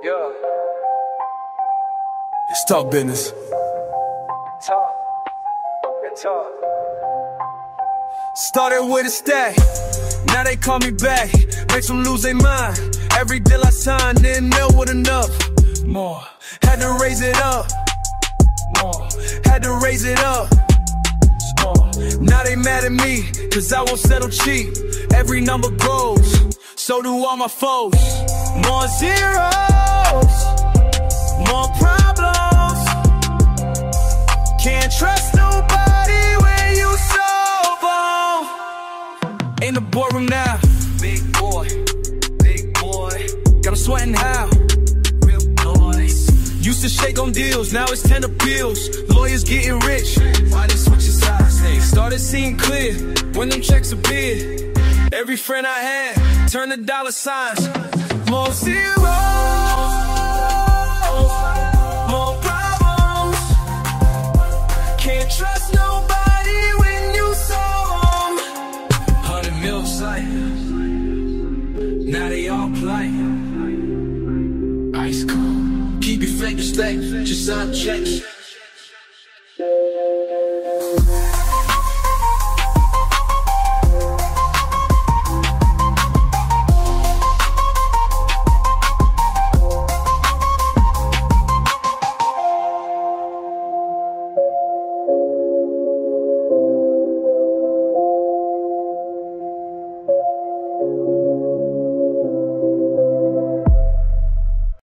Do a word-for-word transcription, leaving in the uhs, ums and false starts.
Yeah. It's talk business. Talk. Good talk. Started with a stack, now they call me back. Makes them lose their mind. Every deal I signed, didn't know what enough. More, had to raise it up. More, had to raise it up. More. Now they mad at me, cause I won't settle cheap. Every number grows, so do all my foes. More zeros, more problems. Can't trust nobody when you sober. In the boardroom now, big boy, big boy. Got 'em sweating how, real noise. Used to shake on deals, now it's ten appeals. Lawyers getting rich, why they switching sides? They started seeing clear when them checks appeared. Every friend I had turned to dollar signs. More zeros, more problems. Can't trust nobody when you saw them. Hundred mil sight, now they all play. Ice cold, keep your fake respect, just sign checks.